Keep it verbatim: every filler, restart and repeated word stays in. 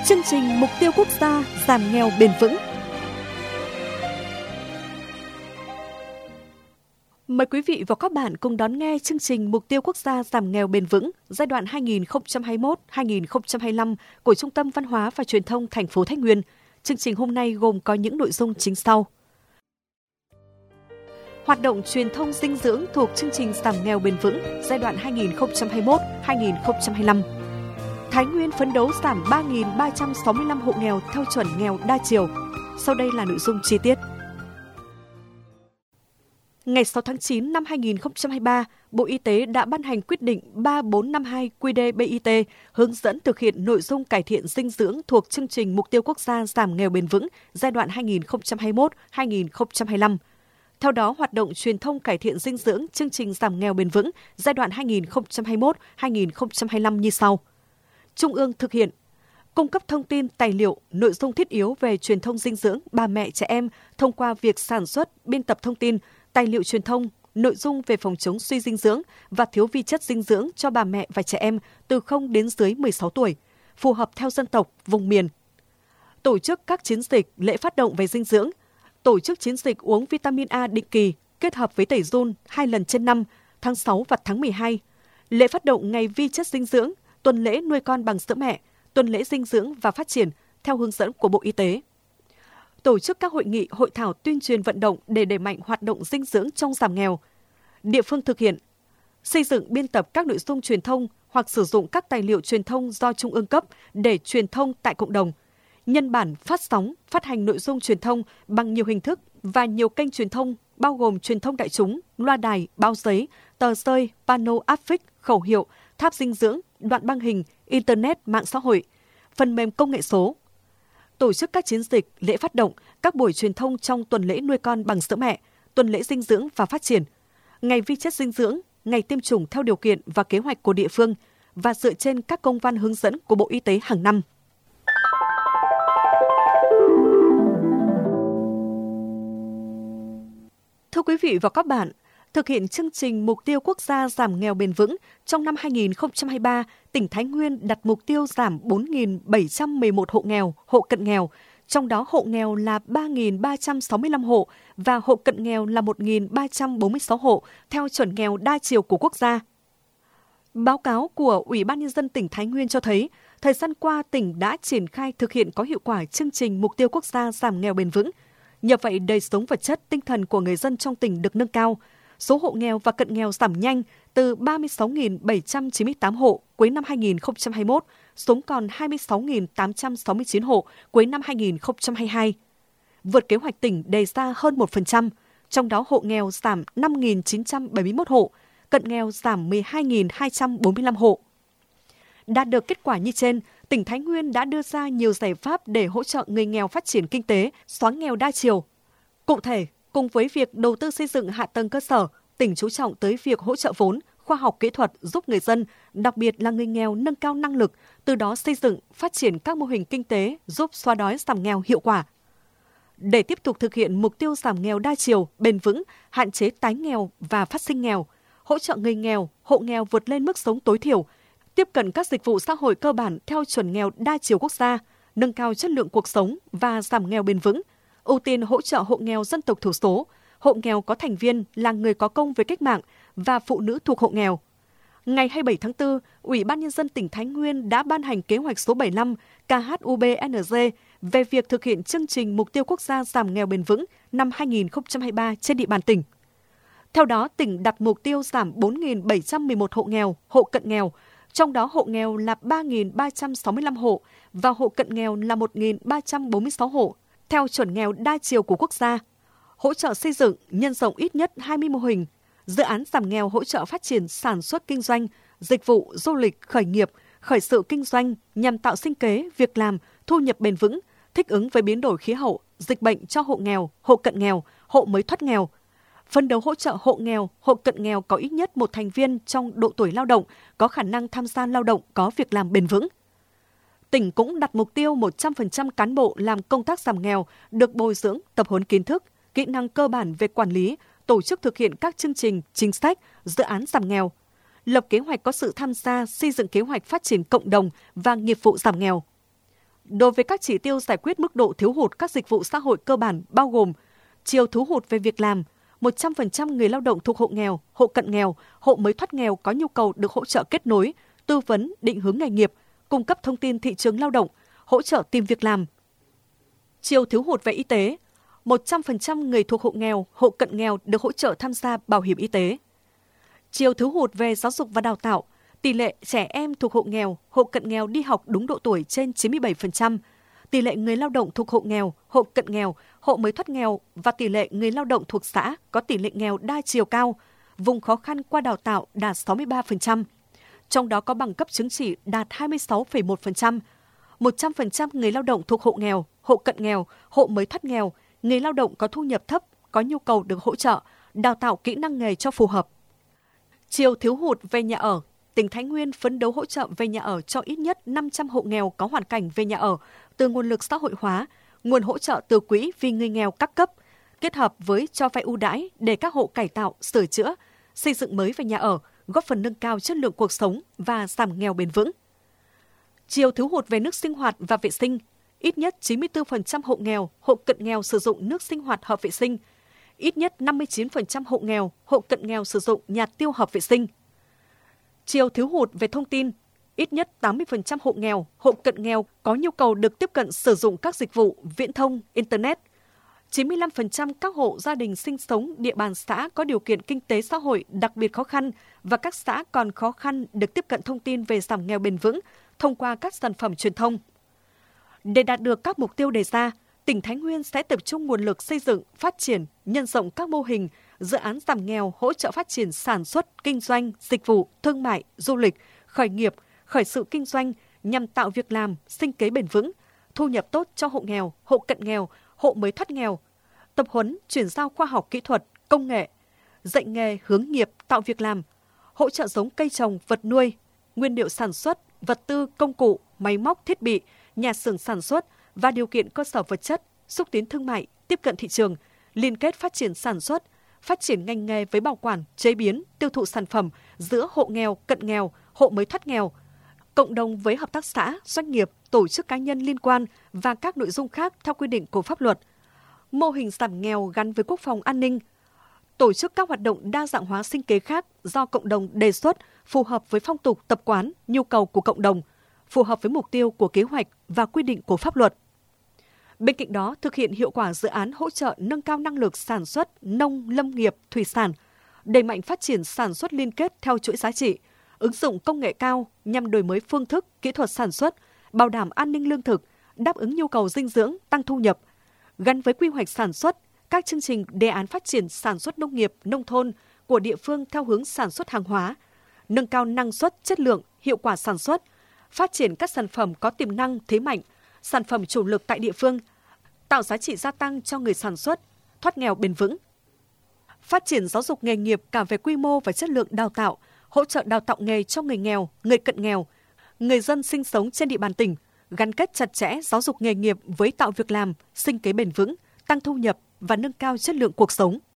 chương trình mục tiêu quốc gia giảm nghèo bền vững. Mời quý vị và các bạn cùng đón nghe chương trình Mục tiêu Quốc gia giảm nghèo bền vững giai đoạn hai nghìn không trăm hai mươi mốt đến hai nghìn không trăm hai mươi lăm của Trung tâm Văn hóa và Truyền thông thành phố Thái Nguyên. Chương trình hôm nay gồm có những nội dung chính sau. Hoạt động truyền thông dinh dưỡng thuộc chương trình giảm nghèo bền vững giai đoạn hai nghìn không trăm hai mươi mốt đến hai nghìn không trăm hai mươi lăm. Thái Nguyên phấn đấu giảm ba nghìn ba trăm sáu mươi lăm hộ nghèo theo chuẩn nghèo đa chiều. Sau đây là nội dung chi tiết. Ngày sáu tháng chín năm hai nghìn không trăm hai mươi ba, Bộ Y tế đã ban hành quyết định ba bốn năm hai Q D B I T hướng dẫn thực hiện nội dung cải thiện dinh dưỡng thuộc chương trình Mục tiêu Quốc gia giảm nghèo bền vững giai đoạn hai nghìn không trăm hai mươi mốt đến hai nghìn không trăm hai mươi lăm. Theo đó, hoạt động truyền thông cải thiện dinh dưỡng chương trình giảm nghèo bền vững giai đoạn hai nghìn không trăm hai mươi mốt đến hai nghìn không trăm hai mươi lăm như sau. Trung ương thực hiện cung cấp thông tin, tài liệu, nội dung thiết yếu về truyền thông dinh dưỡng bà mẹ trẻ em thông qua việc sản xuất, biên tập thông tin, tài liệu truyền thông, nội dung về phòng chống suy dinh dưỡng và thiếu vi chất dinh dưỡng cho bà mẹ và trẻ em từ không đến dưới mười sáu tuổi, phù hợp theo dân tộc, vùng miền. Tổ chức các chiến dịch, lễ phát động về dinh dưỡng, tổ chức chiến dịch uống vitamin A định kỳ kết hợp với tẩy giun hai lần trên năm, tháng sáu và tháng mười hai, lễ phát động ngày vi chất dinh dưỡng, tuần lễ nuôi con bằng sữa mẹ, tuần lễ dinh dưỡng và phát triển theo hướng dẫn của Bộ Y tế. Tổ chức các hội nghị, hội thảo tuyên truyền vận động để đẩy mạnh hoạt động dinh dưỡng trong giảm nghèo. Địa phương thực hiện xây dựng, biên tập các nội dung truyền thông hoặc sử dụng các tài liệu truyền thông do Trung ương cấp để truyền thông tại cộng đồng. Nhân bản phát sóng, phát hành nội dung truyền thông bằng nhiều hình thức và nhiều kênh truyền thông bao gồm truyền thông đại chúng, loa đài, báo giấy, tờ rơi, pano áp phích, khẩu hiệu, tháp dinh dưỡng, đoạn băng hình, Internet, mạng xã hội, phần mềm công nghệ số. Tổ chức các chiến dịch, lễ phát động, các buổi truyền thông trong tuần lễ nuôi con bằng sữa mẹ, tuần lễ dinh dưỡng và phát triển, ngày vi chất dinh dưỡng, ngày tiêm chủng theo điều kiện và kế hoạch của địa phương và dựa trên các công văn hướng dẫn của Bộ Y tế hàng năm. Thưa quý vị và các bạn, thực hiện chương trình Mục tiêu Quốc gia giảm nghèo bền vững, trong năm hai nghìn không trăm hai mươi ba, tỉnh Thái Nguyên đặt mục tiêu giảm bốn nghìn bảy trăm mười một hộ nghèo, hộ cận nghèo, trong đó hộ nghèo là ba nghìn ba trăm sáu mươi lăm hộ và hộ cận nghèo là một nghìn ba trăm bốn mươi sáu hộ theo chuẩn nghèo đa chiều của quốc gia. Báo cáo của Ủy ban Nhân dân tỉnh Thái Nguyên cho thấy, thời gian qua tỉnh đã triển khai thực hiện có hiệu quả chương trình Mục tiêu Quốc gia giảm nghèo bền vững. Nhờ vậy, đời sống vật chất, tinh thần của người dân trong tỉnh được nâng cao. Số hộ nghèo và cận nghèo giảm nhanh từ ba mươi sáu nghìn bảy trăm chín mươi tám hộ cuối năm hai nghìn không trăm hai mươi mốt xuống còn hai mươi sáu nghìn tám trăm sáu mươi chín hộ cuối năm hai nghìn không trăm hai mươi hai. Vượt kế hoạch tỉnh đề ra hơn một phần trăm, trong đó hộ nghèo giảm năm nghìn chín trăm bảy mươi mốt hộ, cận nghèo giảm mười hai nghìn hai trăm bốn mươi lăm hộ. Đạt được kết quả như trên, tỉnh Thái Nguyên đã đưa ra nhiều giải pháp để hỗ trợ người nghèo phát triển kinh tế, xóa nghèo đa chiều. Cụ thể, cùng với việc đầu tư xây dựng hạ tầng cơ sở, tỉnh chú trọng tới việc hỗ trợ vốn, khoa học kỹ thuật giúp người dân, đặc biệt là người nghèo nâng cao năng lực, từ đó xây dựng, phát triển các mô hình kinh tế giúp xóa đói giảm nghèo hiệu quả. Để tiếp tục thực hiện mục tiêu giảm nghèo đa chiều, bền vững, hạn chế tái nghèo và phát sinh nghèo, hỗ trợ người nghèo, hộ nghèo vượt lên mức sống tối thiểu, tiếp cận các dịch vụ xã hội cơ bản theo chuẩn nghèo đa chiều quốc gia, nâng cao chất lượng cuộc sống và giảm nghèo bền vững, ưu tiên hỗ trợ hộ nghèo dân tộc thiểu số, hộ nghèo có thành viên là người có công với cách mạng và phụ nữ thuộc hộ nghèo. Ngày hai mươi bảy tháng tư, Ủy ban Nhân dân tỉnh Thái Nguyên đã ban hành kế hoạch số bảy mươi lăm K H U B N G về việc thực hiện chương trình Mục tiêu Quốc gia giảm nghèo bền vững năm hai nghìn không trăm hai mươi ba trên địa bàn tỉnh. Theo đó, tỉnh đặt mục tiêu giảm bốn nghìn bảy trăm mười một hộ nghèo, hộ cận nghèo, trong đó hộ nghèo là ba nghìn ba trăm sáu mươi lăm hộ và hộ cận nghèo là một nghìn ba trăm bốn mươi sáu hộ, theo chuẩn nghèo đa chiều của quốc gia. Hỗ trợ xây dựng, nhân rộng ít nhất hai mươi mô hình, dự án giảm nghèo hỗ trợ phát triển sản xuất kinh doanh, dịch vụ, du lịch, khởi nghiệp, khởi sự kinh doanh nhằm tạo sinh kế, việc làm, thu nhập bền vững, thích ứng với biến đổi khí hậu, dịch bệnh cho hộ nghèo, hộ cận nghèo, hộ mới thoát nghèo. Phấn đấu hỗ trợ hộ nghèo, hộ cận nghèo có ít nhất một thành viên trong độ tuổi lao động, có khả năng tham gia lao động, có việc làm bền vững. Tỉnh cũng đặt mục tiêu một trăm phần trăm cán bộ làm công tác giảm nghèo được bồi dưỡng, tập huấn kiến thức, kỹ năng cơ bản về quản lý, tổ chức thực hiện các chương trình, chính sách, dự án giảm nghèo. Lập kế hoạch có sự tham gia xây dựng kế hoạch phát triển cộng đồng và nghiệp vụ giảm nghèo. Đối với các chỉ tiêu giải quyết mức độ thiếu hụt các dịch vụ xã hội cơ bản bao gồm chiều thiếu hụt về việc làm, một trăm phần trăm người lao động thuộc hộ nghèo, hộ cận nghèo, hộ mới thoát nghèo có nhu cầu được hỗ trợ kết nối, tư vấn, định hướng nghề nghiệp, cung cấp thông tin thị trường lao động, hỗ trợ tìm việc làm. Chiều thiếu hụt về y tế, một trăm phần trăm người thuộc hộ nghèo, hộ cận nghèo được hỗ trợ tham gia bảo hiểm y tế. Chiều thiếu hụt về giáo dục và đào tạo, tỷ lệ trẻ em thuộc hộ nghèo, hộ cận nghèo đi học đúng độ tuổi trên chín mươi bảy phần trăm, tỷ lệ người lao động thuộc hộ nghèo, hộ cận nghèo, hộ mới thoát nghèo và tỷ lệ người lao động thuộc xã có tỷ lệ nghèo đa chiều cao, vùng khó khăn qua đào tạo đạt sáu mươi ba phần trăm, trong đó có bằng cấp chứng chỉ đạt hai mươi sáu phẩy một phần trăm, một trăm phần trăm người lao động thuộc hộ nghèo, hộ cận nghèo, hộ mới thoát nghèo, người lao động có thu nhập thấp, có nhu cầu được hỗ trợ, đào tạo kỹ năng nghề cho phù hợp. Chiều thiếu hụt về nhà ở, tỉnh Thái Nguyên phấn đấu hỗ trợ về nhà ở cho ít nhất năm trăm hộ nghèo có hoàn cảnh về nhà ở từ nguồn lực xã hội hóa, nguồn hỗ trợ từ quỹ vì người nghèo các cấp, kết hợp với cho vay ưu đãi để các hộ cải tạo, sửa chữa, xây dựng mới về nhà ở, góp phần nâng cao chất lượng cuộc sống và giảm nghèo bền vững. Chiều thiếu hụt về nước sinh hoạt và vệ sinh, ít nhất chín mươi tư phần trăm hộ nghèo, hộ cận nghèo sử dụng nước sinh hoạt hợp vệ sinh, ít nhất năm mươi chín phần trăm hộ nghèo, hộ cận nghèo sử dụng nhà tiêu hợp vệ sinh. Chiều thiếu hụt về thông tin, ít nhất tám mươi phần trăm hộ nghèo, hộ cận nghèo có nhu cầu được tiếp cận sử dụng các dịch vụ viễn thông, Internet. chín mươi lăm phần trăm các hộ gia đình sinh sống địa bàn xã có điều kiện kinh tế xã hội đặc biệt khó khăn và các xã còn khó khăn được tiếp cận thông tin về giảm nghèo bền vững thông qua các sản phẩm truyền thông. Để đạt được các mục tiêu đề ra, tỉnh Thái Nguyên sẽ tập trung nguồn lực xây dựng, phát triển, nhân rộng các mô hình, dự án giảm nghèo hỗ trợ phát triển sản xuất, kinh doanh, dịch vụ, thương mại, du lịch, khởi nghiệp, khởi sự kinh doanh nhằm tạo việc làm, sinh kế bền vững, thu nhập tốt cho hộ nghèo, hộ cận nghèo, hộ mới thoát nghèo, tập huấn, chuyển giao khoa học kỹ thuật, công nghệ, dạy nghề hướng nghiệp, tạo việc làm, hỗ trợ giống cây trồng, vật nuôi, nguyên liệu sản xuất, vật tư, công cụ, máy móc, thiết bị, nhà xưởng sản xuất và điều kiện cơ sở vật chất, xúc tiến thương mại, tiếp cận thị trường, liên kết phát triển sản xuất, phát triển ngành nghề với bảo quản, chế biến, tiêu thụ sản phẩm giữa hộ nghèo, cận nghèo, hộ mới thoát nghèo, cộng đồng với hợp tác xã, doanh nghiệp, tổ chức cá nhân liên quan và các nội dung khác theo quy định của pháp luật. Mô hình giảm nghèo gắn với quốc phòng an ninh, tổ chức các hoạt động đa dạng hóa sinh kế khác do cộng đồng đề xuất phù hợp với phong tục tập quán, nhu cầu của cộng đồng, phù hợp với mục tiêu của kế hoạch và quy định của pháp luật. Bên cạnh đó, thực hiện hiệu quả dự án hỗ trợ nâng cao năng lực sản xuất nông, lâm nghiệp, thủy sản, đẩy mạnh phát triển sản xuất liên kết theo chuỗi giá trị, ứng dụng công nghệ cao nhằm đổi mới phương thức, kỹ thuật sản xuất, bảo đảm an ninh lương thực, đáp ứng nhu cầu dinh dưỡng, tăng thu nhập, gắn với quy hoạch sản xuất, các chương trình đề án phát triển sản xuất nông nghiệp, nông thôn của địa phương theo hướng sản xuất hàng hóa, nâng cao năng suất, chất lượng, hiệu quả sản xuất, phát triển các sản phẩm có tiềm năng, thế mạnh, sản phẩm chủ lực tại địa phương, tạo giá trị gia tăng cho người sản xuất, thoát nghèo bền vững. Phát triển giáo dục nghề nghiệp cả về quy mô và chất lượng đào tạo, hỗ trợ đào tạo nghề cho người nghèo, người cận nghèo, người dân sinh sống trên địa bàn tỉnh, gắn kết chặt chẽ giáo dục nghề nghiệp với tạo việc làm, sinh kế bền vững, tăng thu nhập và nâng cao chất lượng cuộc sống.